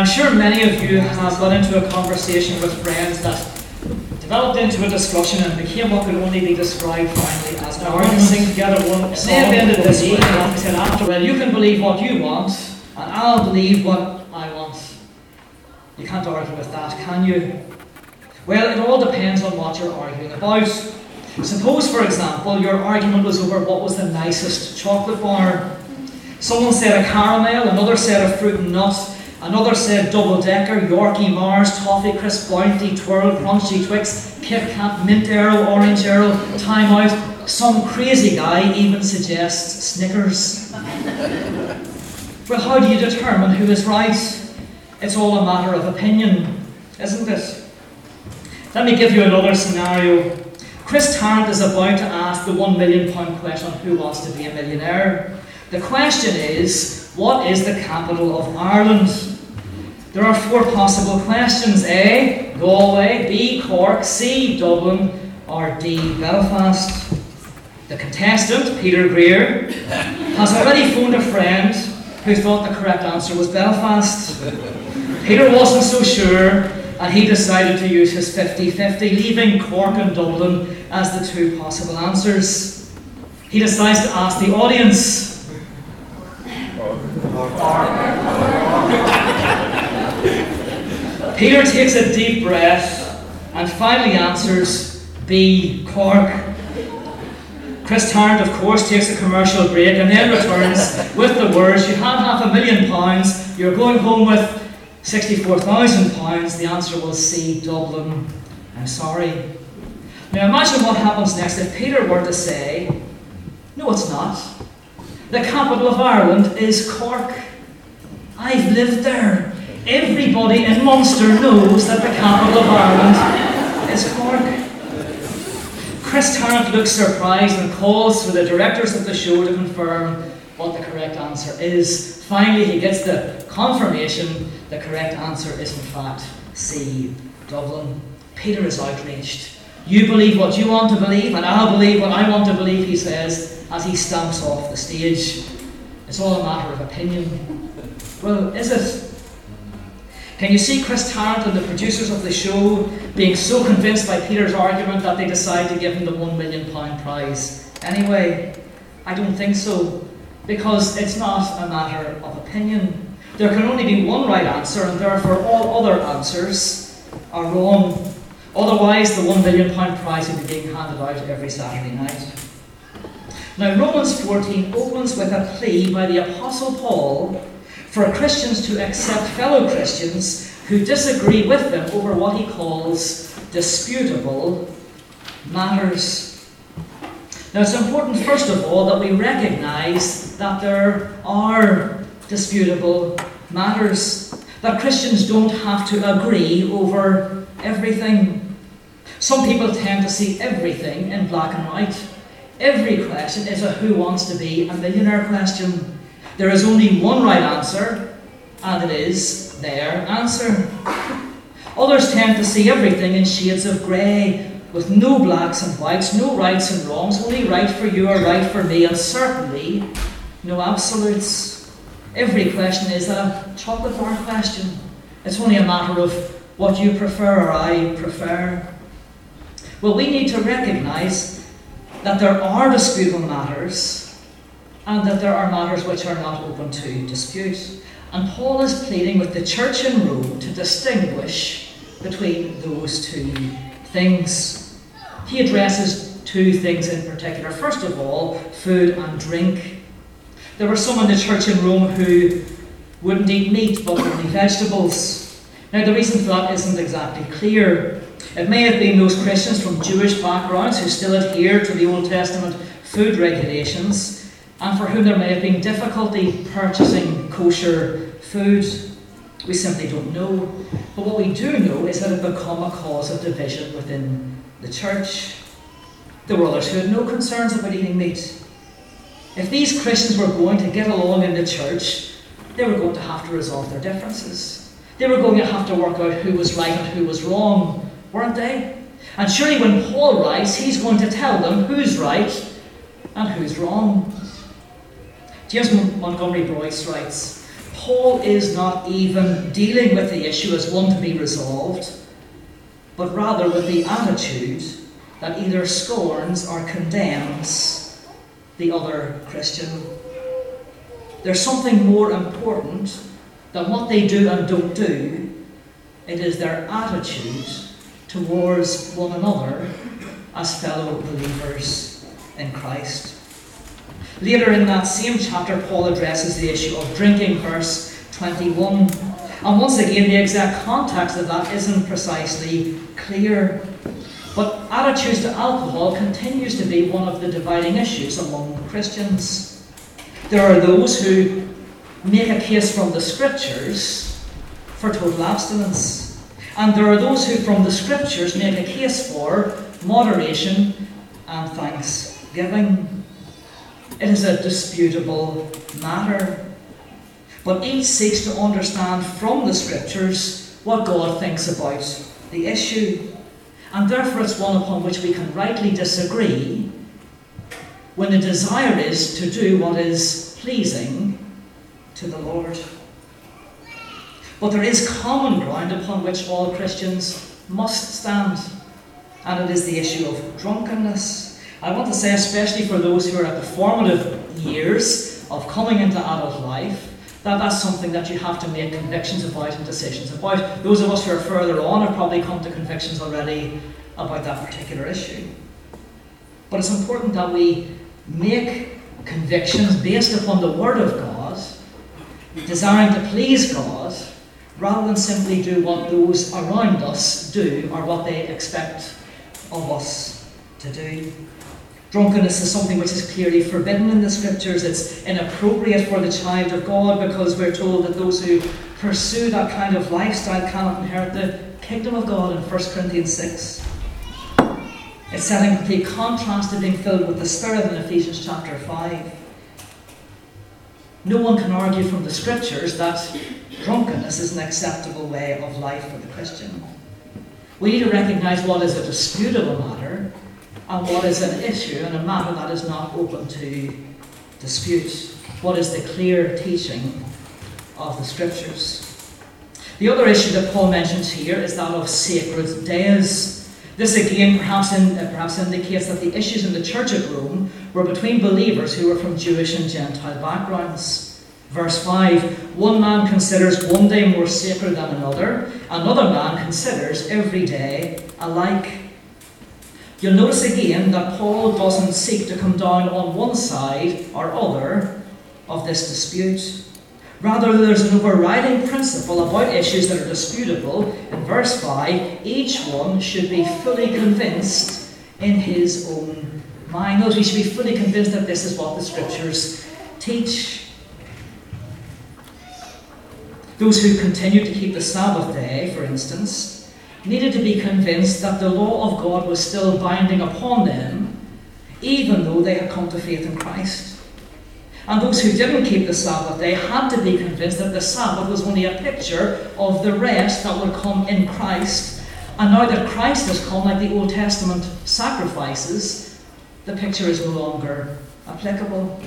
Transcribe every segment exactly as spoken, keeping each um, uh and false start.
I'm sure many of you have got into a conversation with friends that developed into a discussion and became what could only be described finally as an argument. Sing together one song. They ended this way, and said after, well, you can believe what you want, and I'll believe what I want. You can't argue with that, can you? Well, it all depends on what you're arguing about. Suppose, for example, your argument was over what was the nicest chocolate bar. Someone said a caramel, another said a fruit and nut, another said double-decker, Yorkie, Mars, Toffee Crisp, Bounty, Twirl, Crunchy, Twix, Kit Kat, Mint Arrow, Orange Arrow, Time Out. Some crazy guy even suggests Snickers. Well, how do you determine who is right? It's all a matter of opinion, isn't it? Let me give you another scenario. Chris Tarrant is about to ask the one million pound question on Who Wants to Be a Millionaire. The question is, what is the capital of Ireland? There are four possible questions. A. Galway, B. Cork, C. Dublin, or D. Belfast. The contestant, Peter Greer, has already phoned a friend who thought the correct answer was Belfast. Peter wasn't so sure, and he decided to use his fifty-fifty, leaving Cork and Dublin as the two possible answers. He decides to ask the audience. Peter takes a deep breath and finally answers B. Cork. Chris Tarrant, of course, takes a commercial break and then returns with the words, you had half a million pounds, you're going home with sixty-four thousand pounds. The answer was C. Dublin. I'm sorry. Now imagine what happens next if Peter were to say, no, it's not. The capital of Ireland is Cork. I've lived there. Everybody in Munster knows that the capital of Ireland is Cork. Chris Tarrant looks surprised and calls for the directors of the show to confirm what the correct answer is. Finally, he gets the confirmation the correct answer is in fact C. Dublin. Peter is outraged. You believe what you want to believe, and I'll believe what I want to believe, he says, as he stamps off the stage. It's all a matter of opinion. Well, is it? Can you see Chris Tarrant and the producers of the show being so convinced by Peter's argument that they decide to give him the one million pound prize? Anyway, I don't think so, because it's not a matter of opinion. There can only be one right answer, and therefore all other answers are wrong. Otherwise, the one million pound prize would be being handed out every Saturday night. Now, Romans fourteen opens with a plea by the Apostle Paul for Christians to accept fellow Christians who disagree with them over what he calls disputable matters. Now, it's important, first of all, that we recognize that there are disputable matters, that Christians don't have to agree over everything. Some people tend to see everything in black and white. Every question is a who wants to be a millionaire question. There is only one right answer, and it is their answer. Others tend to see everything in shades of grey, with no blacks and whites, no rights and wrongs, only right for you or right for me, and certainly no absolutes. Every question is a chocolate bar question. It's only a matter of what you prefer or I prefer. Well, we need to recognise that there are disputable matters, and that there are matters which are not open to dispute. And Paul is pleading with the church in Rome to distinguish between those two things. He addresses two things in particular. First of all, food and drink. There were some in the church in Rome who wouldn't eat meat but only vegetables. Now, the reason for that isn't exactly clear. It may have been those Christians from Jewish backgrounds who still adhere to the Old Testament food regulations, and for whom there may have been difficulty purchasing kosher food. We simply don't know. But what we do know is that it had become a cause of division within the church. There were others who had no concerns about eating meat. If these Christians were going to get along in the church, they were going to have to resolve their differences. They were going to have to work out who was right and who was wrong, weren't they? And surely when Paul writes, he's going to tell them who's right and who's wrong. James Montgomery Boyce writes, Paul is not even dealing with the issue as one to be resolved, but rather with the attitude that either scorns or condemns the other Christian. There's something more important than what they do and don't do. It is their attitude towards one another as fellow believers in Christ. Later in that same chapter, Paul addresses the issue of drinking, verse twenty-one. And once again, the exact context of that isn't precisely clear. But attitudes to alcohol continues to be one of the dividing issues among Christians. There are those who make a case from the Scriptures for total abstinence. And there are those who from the Scriptures make a case for moderation and thanksgiving. It is a disputable matter. But each seeks to understand from the Scriptures what God thinks about the issue. And therefore it's one upon which we can rightly disagree when the desire is to do what is pleasing to the Lord. But there is common ground upon which all Christians must stand, and it is the issue of drunkenness. I want to say, especially for those who are at the formative years of coming into adult life, that that's something that you have to make convictions about and decisions about. Those of us who are further on have probably come to convictions already about that particular issue. But it's important that we make convictions based upon the Word of God, desiring to please God, rather than simply do what those around us do or what they expect of us to do. Drunkenness is something which is clearly forbidden in the Scriptures. It's inappropriate for the child of God because we're told that those who pursue that kind of lifestyle cannot inherit the kingdom of God in First Corinthians six. It's set in complete contrast to being filled with the Spirit in Ephesians chapter five. No one can argue from the Scriptures that drunkenness is an acceptable way of life for the Christian. We need to recognise what is a disputable matter and what is an issue and a matter that is not open to dispute. What is the clear teaching of the Scriptures? The other issue that Paul mentions here is that of sacred days. This again perhaps, in, uh, perhaps indicates that the issues in the church at Rome were between believers who were from Jewish and Gentile backgrounds. Verse five, one man considers one day more sacred than another, another man considers every day alike. You'll notice again that Paul doesn't seek to come down on one side or other of this dispute. Rather, there's an overriding principle about issues that are disputable. In verse five, each one should be fully convinced in his own mind. Notice we should be fully convinced that this is what the Scriptures teach. Those who continued to keep the Sabbath day, for instance, needed to be convinced that the law of God was still binding upon them, even though they had come to faith in Christ. And those who didn't keep the Sabbath day had to be convinced that the Sabbath was only a picture of the rest that would come in Christ. And now that Christ has come, like the Old Testament sacrifices, the picture is no longer applicable.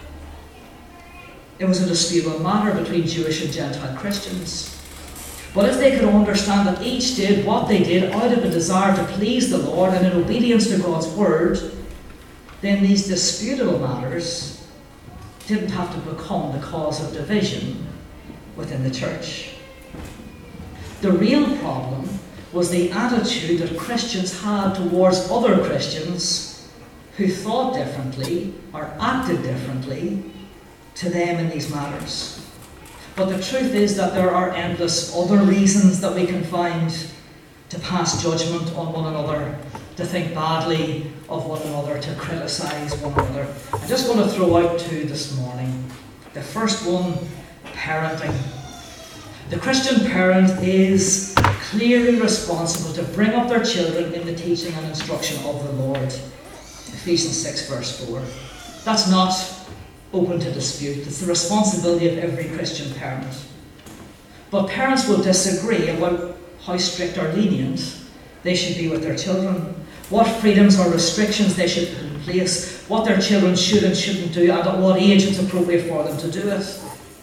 It was a disputable matter between Jewish and Gentile Christians. But if they could understand that each did what they did out of a desire to please the Lord and in obedience to God's word, then these disputable matters didn't have to become the cause of division within the church. The real problem was the attitude that Christians had towards other Christians who thought differently or acted differently to them in these matters. But the truth is that there are endless other reasons that we can find to pass judgment on one another, to think badly of one another, to criticise one another. I just want to throw out two this morning. The first one, parenting. The Christian parent is clearly responsible to bring up their children in the teaching and instruction of the Lord. Ephesians six verse four. That's not open to dispute. It's the responsibility of every Christian parent. But parents will disagree about how strict or lenient they should be with their children, what freedoms or restrictions they should put in place, what their children should and shouldn't do, and at what age it's appropriate for them to do it.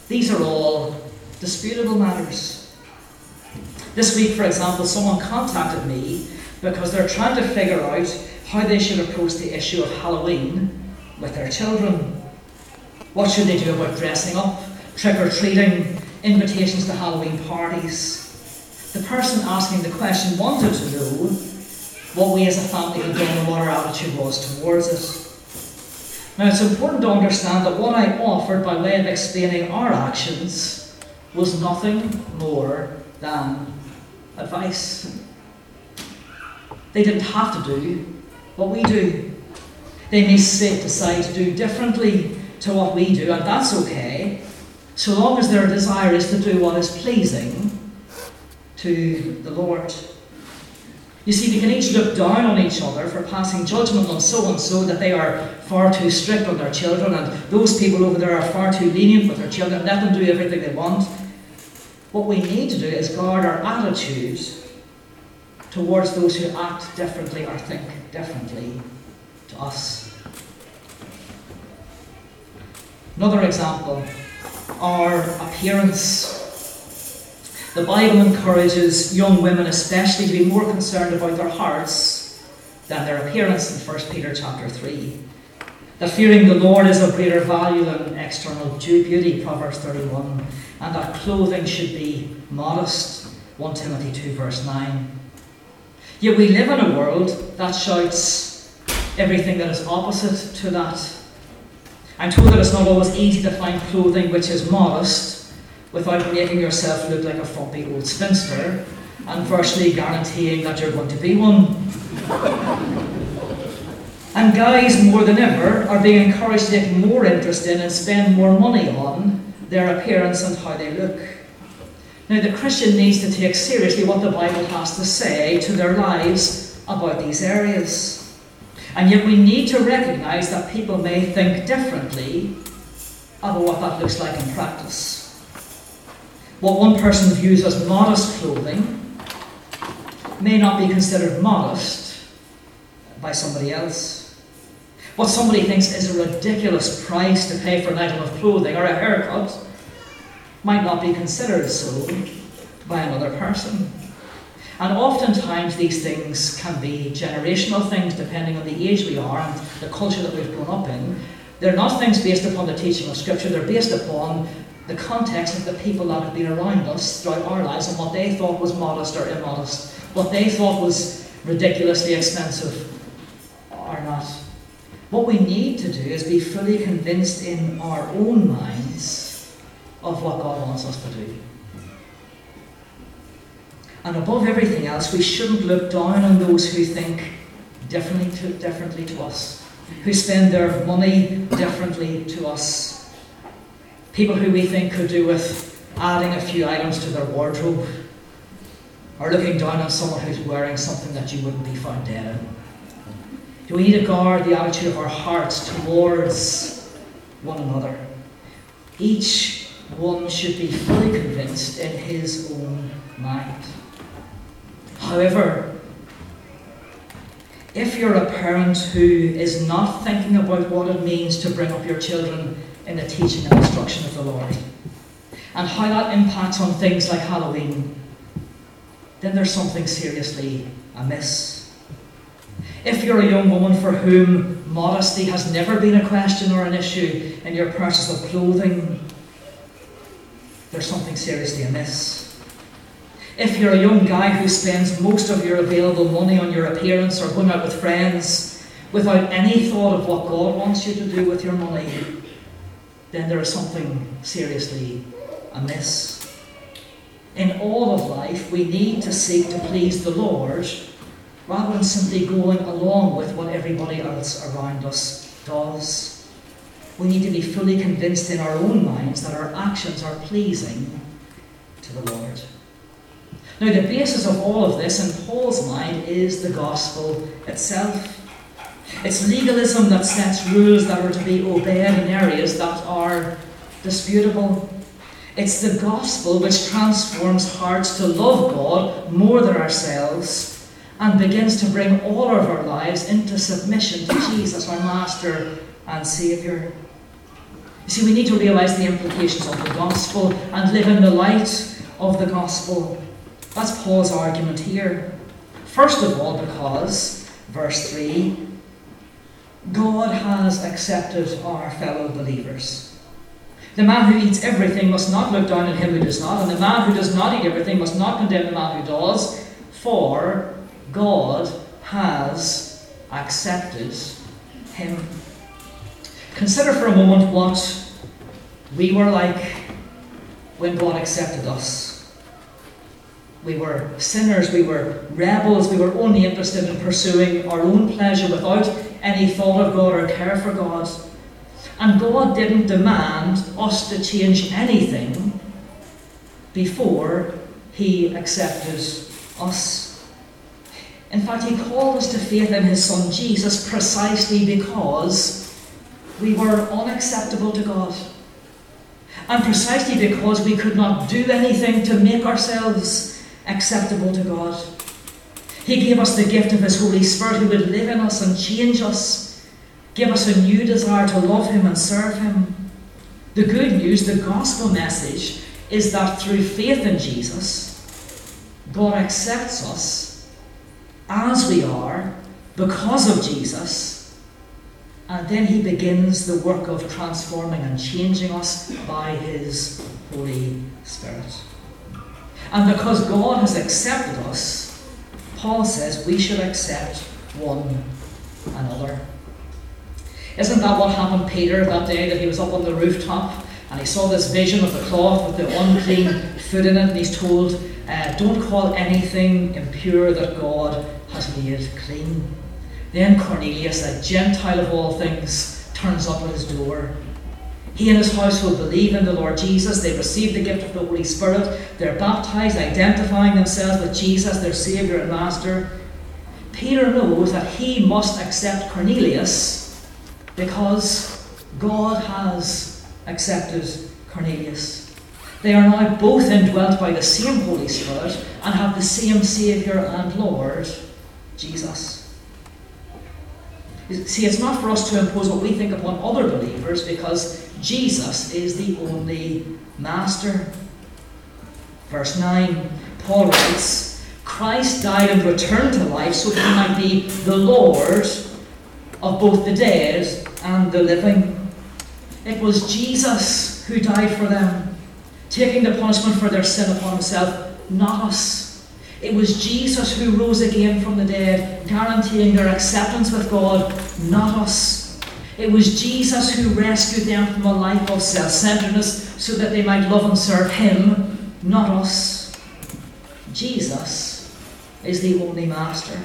These are all disputable matters. This week, for example, someone contacted me because they're trying to figure out how they should approach the issue of Halloween with their children. What should they do about dressing up, trick-or-treating, invitations to Halloween parties? The person asking the question wanted to know what we as a family had done and what our attitude was towards it. Now, it's important to understand that what I offered by way of explaining our actions was nothing more than advice. They didn't have to do what we do. They may decide to do differently to what we do, and that's okay, so long as their desire is to do what is pleasing to the Lord. You see, we can each look down on each other for passing judgment on so-and-so that they are far too strict on their children, and those people over there are far too lenient with their children, let them do everything they want. What we need to do is guard our attitude towards those who act differently or think differently to us. Another example, our appearance. The Bible encourages young women especially to be more concerned about their hearts than their appearance in First Peter chapter three. That fearing the Lord is of greater value than external beauty, Proverbs thirty-one, and that clothing should be modest, First Timothy two verse nine. Yet we live in a world that shouts everything that is opposite to that. I'm told that it's not always easy to find clothing which is modest without making yourself look like a frumpy old spinster and virtually guaranteeing that you're going to be one. And guys, more than ever, are being encouraged to take more interest in and spend more money on their appearance and how they look. Now, the Christian needs to take seriously what the Bible has to say to their lives about these areas. And yet we need to recognise that people may think differently about what that looks like in practice. What one person views as modest clothing may not be considered modest by somebody else. What somebody thinks is a ridiculous price to pay for an item of clothing or a haircut might not be considered so by another person. And oftentimes these things can be generational things depending on the age we are and the culture that we've grown up in. They're not things based upon the teaching of Scripture, they're based upon the context of the people that have been around us throughout our lives and what they thought was modest or immodest, what they thought was ridiculously expensive or not. What we need to do is be fully convinced in our own minds of what God wants us to do. And above everything else, we shouldn't look down on those who think differently to, differently to us, who spend their money differently to us. People who we think could do with adding a few items to their wardrobe, or looking down on someone who's wearing something that you wouldn't be found dead in. Do we need to guard the attitude of our hearts towards one another? Each one should be fully convinced in his own mind. However, if you're a parent who is not thinking about what it means to bring up your children in the teaching and instruction of the Lord, and how that impacts on things like Halloween, then there's something seriously amiss. If you're a young woman for whom modesty has never been a question or an issue in your purchase of clothing, there's something seriously amiss. If you're a young guy who spends most of your available money on your appearance or going out with friends without any thought of what God wants you to do with your money, then there is something seriously amiss. In all of life, we need to seek to please the Lord rather than simply going along with what everybody else around us does. We need to be fully convinced in our own minds that our actions are pleasing to the Lord. Now, the basis of all of this in Paul's mind is the gospel itself. It's legalism that sets rules that are to be obeyed in areas that are disputable. It's the gospel which transforms hearts to love God more than ourselves and begins to bring all of our lives into submission to Jesus, our Master and Saviour. You see, we need to realise the implications of the gospel and live in the light of the gospel. That's Paul's argument here. First of all, because, verse three, God has accepted our fellow believers. The man who eats everything must not look down on him who does not, and the man who does not eat everything must not condemn the man who does, for God has accepted him. Consider for a moment what we were like when God accepted us. We were sinners, we were rebels, we were only interested in pursuing our own pleasure without any thought of God or care for God. And God didn't demand us to change anything before He accepted us. In fact, He called us to faith in His Son Jesus precisely because we were unacceptable to God. And precisely because we could not do anything to make ourselves acceptable to God. He gave us the gift of His Holy Spirit who would live in us and change us, give us a new desire to love Him and serve Him. The good news, the gospel message, is that through faith in Jesus, God accepts us as we are because of Jesus, and then He begins the work of transforming and changing us by His Holy Spirit. And because God has accepted us, Paul says we should accept one another. Isn't that what happened to Peter that day that he was up on the rooftop and he saw this vision of the cloth with the unclean foot in it, and he's told, uh, don't call anything impure that God has made clean. Then Cornelius, a Gentile of all things, turns up at his door. He and his household believe in the Lord Jesus. They receive the gift of the Holy Spirit. They're baptized, identifying themselves with Jesus, their Saviour and Master. Peter knows that he must accept Cornelius because God has accepted Cornelius. They are now both indwelt by the same Holy Spirit and have the same Saviour and Lord, Jesus. See, it's not for us to impose what we think upon other believers because Jesus is the only Master. Verse nine, Paul writes, Christ died and returned to life so that He might be the Lord of both the dead and the living. It was Jesus who died for them, taking the punishment for their sin upon Himself, not us. It was Jesus who rose again from the dead, guaranteeing their acceptance with God, not us. It was Jesus who rescued them from a life of self-centeredness so that they might love and serve Him, not us. Jesus is the only Master.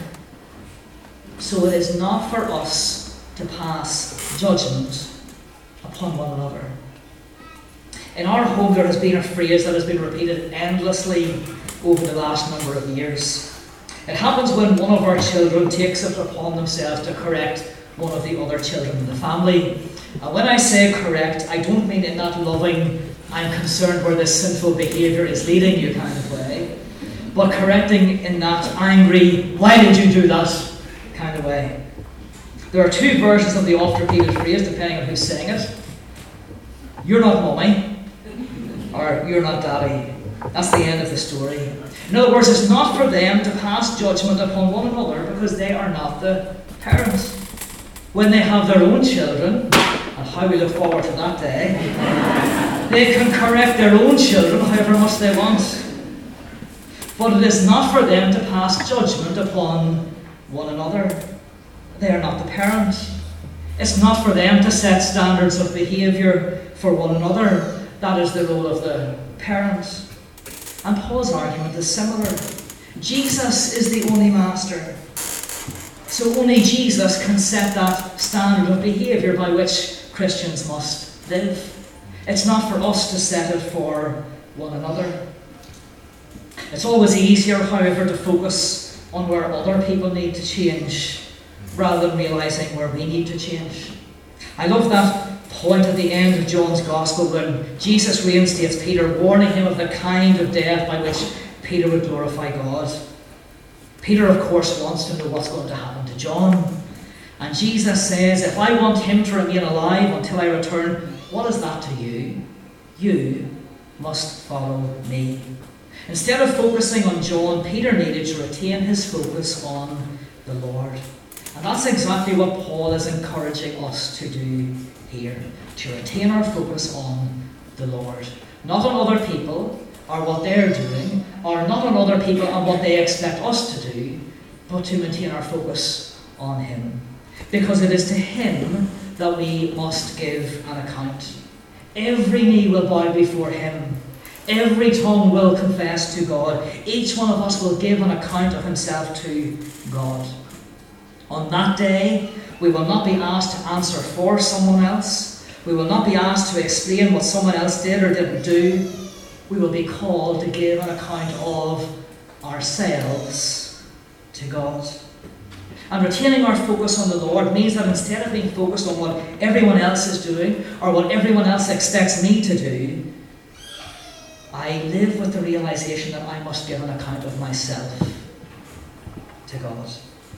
So it is not for us to pass judgment upon one another. In our home there has been a phrase that has been repeated endlessly over the last number of years. It happens when one of our children takes it upon themselves to correct one of the other children in the family. And when I say correct, I don't mean in that loving, I'm concerned where this sinful behaviour is leading you kind of way, but correcting in that angry, why did you do that kind of way. There are two versions of the oft-repeated phrase, depending on who's saying it. You're not mummy, or you're not daddy. That's the end of the story. In other words, it's not for them to pass judgment upon one another because they are not the parents. When they have their own children, and how we look forward to that day, they can correct their own children however much they want. But it is not for them to pass judgment upon one another. They are not the parent. It's not for them to set standards of behaviour for one another. That is the role of the parent. And Paul's argument is similar. Jesus is the only Master. So only Jesus can set that standard of behaviour by which Christians must live. It's not for us to set it for one another. It's always easier, however, to focus on where other people need to change rather than realising where we need to change. I love that point at the end of John's Gospel when Jesus reinstates Peter, warning him of the kind of death by which Peter would glorify God. Peter, of course, wants to know what's going to happen to John. And Jesus says, if I want him to remain alive until I return, what is that to you? You must follow me. Instead of focusing on John, Peter needed to retain his focus on the Lord. And that's exactly what Paul is encouraging us to do here, to retain our focus on the Lord. Not on other people, or what they're doing, or not on other people and what they expect us to do, but to maintain our focus on him. Because it is to him that we must give an account. Every knee will bow before him. Every tongue will confess to God. Each one of us will give an account of himself to God. On that day, we will not be asked to answer for someone else. We will not be asked to explain what someone else did or didn't do. We will be called to give an account of ourselves to God. And retaining our focus on the Lord means that instead of being focused on what everyone else is doing or what everyone else expects me to do, I live with the realization that I must give an account of myself to God.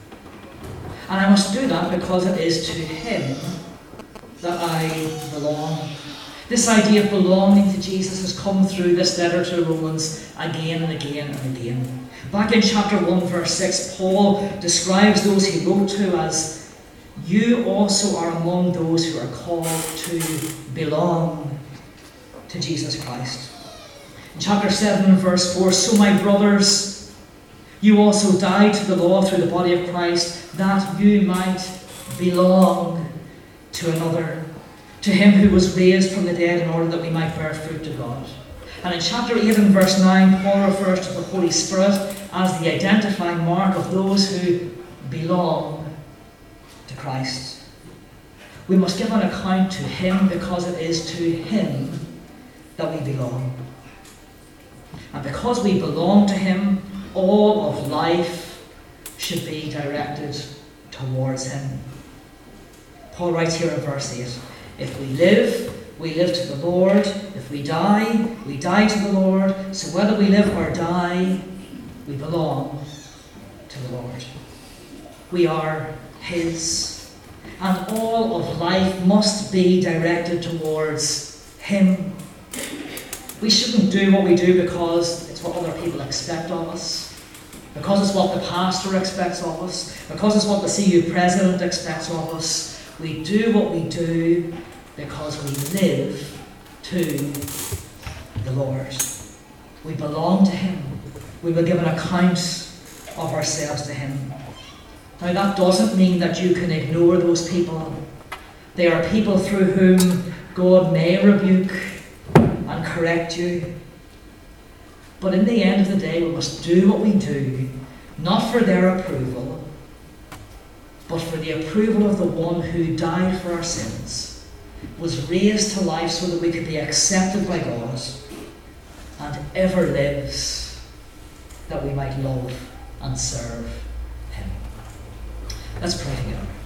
And I must do that because it is to him that I belong. This idea of belonging to Jesus has come through this letter to Romans again and again and again. Back in chapter one, verse six, Paul describes those he wrote to as, you also are among those who are called to belong to Jesus Christ. In chapter seven, verse four, so my brothers, you also died to the law through the body of Christ, that you might belong to another, to him who was raised from the dead in order that we might bear fruit to God. And in chapter eight and verse nine, Paul refers to the Holy Spirit as the identifying mark of those who belong to Christ. We must give an account to him because it is to him that we belong. And because we belong to him, all of life should be directed towards him. Paul writes here in verse eight, if we live, we live to the Lord. If we die, we die to the Lord. So whether we live or die, we belong to the Lord. We are his. And all of life must be directed towards him. We shouldn't do what we do because it's what other people expect of us, because it's what the pastor expects of us, because it's what the C U president expects of us. We do what we do because we live to the Lord. We belong to him. We will give an account of ourselves to him. Now that doesn't mean that you can ignore those people. They are people through whom God may rebuke and correct you. But in the end of the day, we must do what we do, not for their approval, but for the approval of the one who died for our sins, was raised to life so that we could be accepted by God, and ever lives that we might love and serve him. Let's pray together.